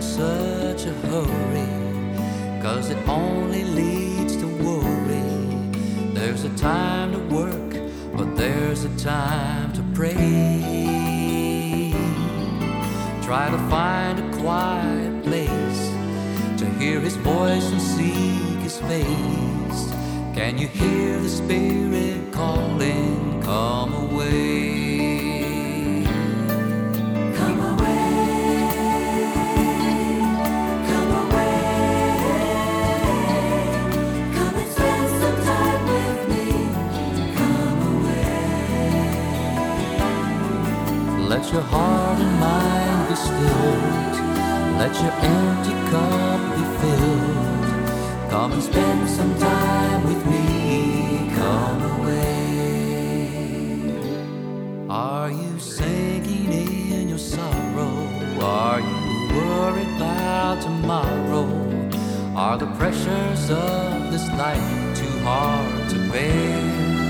such a hurry, 'cause it only leads to worry. There's a time to work, but there's a time to pray. Try to find a quiet place to hear his voice and seek his face. Can you hear the Spirit calling? Come away. Come away. Come away. Come and spend some time with me. Come away. Let your heart and mind be stilled. Let your empty cup be filled. Come and spend some time with me. Come away. Are you sinking in your sorrow? Are you worried about tomorrow? Are the pressures of this life too hard to bear?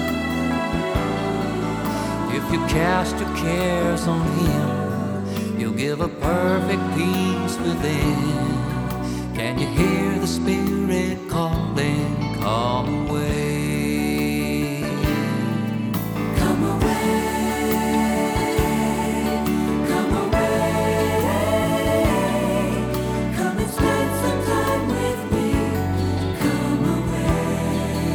If you cast your cares on Him, He'll give a perfect peace within. Can you hear the Spirit calling? Come away. Come away. Come away. Come and spend some time with me. Come away.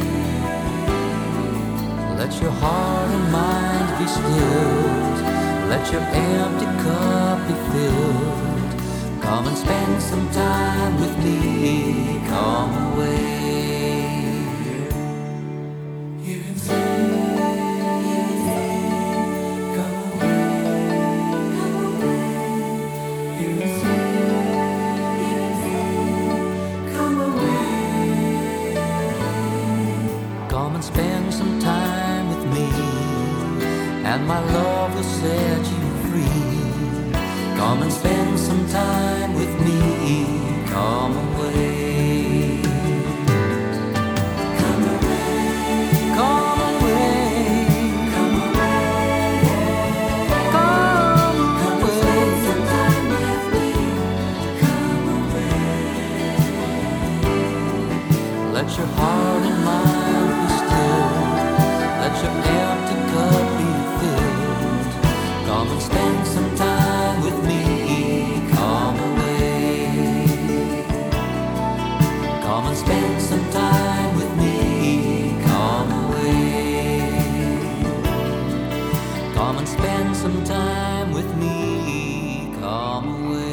Let your heart and mind be stilled. Let your empty cup be filled. Come and spend some time with me. Come away. You can say, come away. Come away. You can say, come away. Come and spend some time with me, and my love will set you free. Come and spend some time with me. Come away. Come away. Come away. Come away. Come Come and spend some time with me. Come away. Let your heart and mind be still. Let your empty cup be filled. Come and spend some time with me. Come away. Come and spend some time with me. Come away. Come and spend some time with me. Come away.